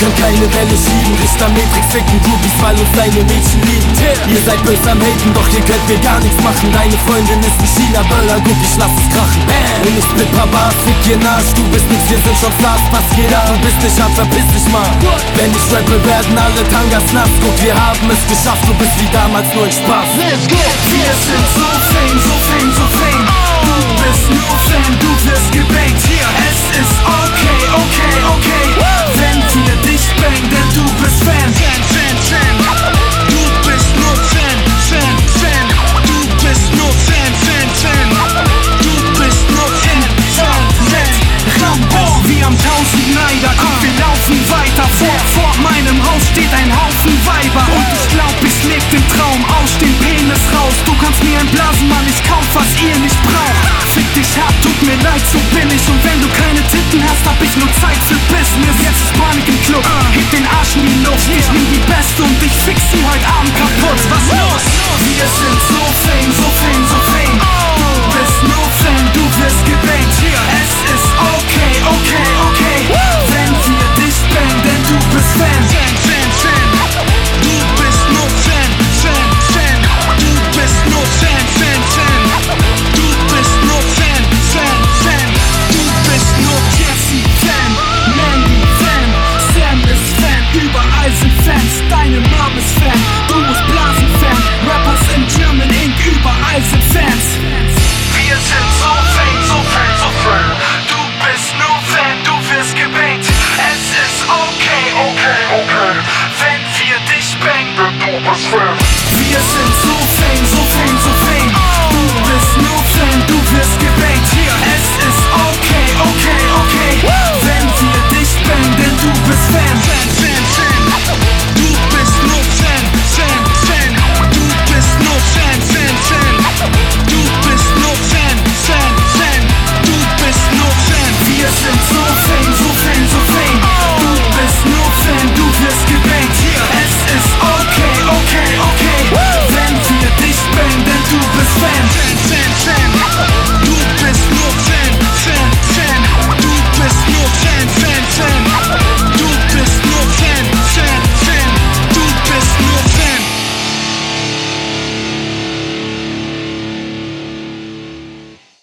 können keine Welle schieben, Richter Matrix ficken Groupies, weil uns deine Mädchen lieben. Ihr seid böse am Haten, doch ihr könnt mir gar nichts machen. Deine Freundin ist ein China-Böller, guck, ich lass es krachen. Und ich split paar Bars, fick ihr Arsch. Du bist nix, wir sind schon Stars, pass geht ab. Du bist nicht hart, verpiss dich mal. Wenn ich rappe, werden alle Tangas nass. Guck, wir haben es geschafft, du bist wie damals nur ein Spaß. Let's go! Wir sind so fame, so fame, so fame. Du bist nur Fan, du wirst gebankt. Hier, es ist okay, okay, okay. Wenn wir dich bang, denn du bist Fan. Fan, Fan, Fan. Du bist nur Fan, Fan, Fan. Du bist nur Fan, Fan, Fan. Du bist nur Fan, Fan, Fan. Rambo, wie am 1000 Neider. Guck, wir laufen weiter. Vor meinem Haus steht ein Haufen Weiber. Und ich glaub, ich leb den Traum aus dem Penis raus. Du kannst mir entblasen, Mann, ich kauf, was ihr nicht braucht. Fick dich hart, tut mir leid, so bin ich. Und wenn du keine Titten hast, hab ich nur Zeit für Business. Jetzt ist Panik im Club, heb den Arsch in die Luft. Ich nehm die Beste und ich fix sie heute Abend kaputt. Was los? Wir sind so fame, so fame, so fame. Du bist nur Fan, du wirst gebankt. Hier, es ist okay, okay, okay. Wenn wir dich bang, denn du bist Fan. Fan, Fan, Fan. Du bist nur Fan, Fan, Fan. Du bist nur Fan, Fan, Fan. Du bist nur Fan, Fan, Fan. Du bist nur Jesse Fan, Mandy Fan, Sam ist Fan, überall sind Fans. Deine Mom ist Fan, du musst Blasen Fan. Rappers in German Inc., überall sind Fans. Wir sind so fame, so fame, so fame. Du bist nur Fan, du wirst gebankt. Es ist okay, okay, okay. Wenn wir dich bang, denn du bist Fan. Wir sind so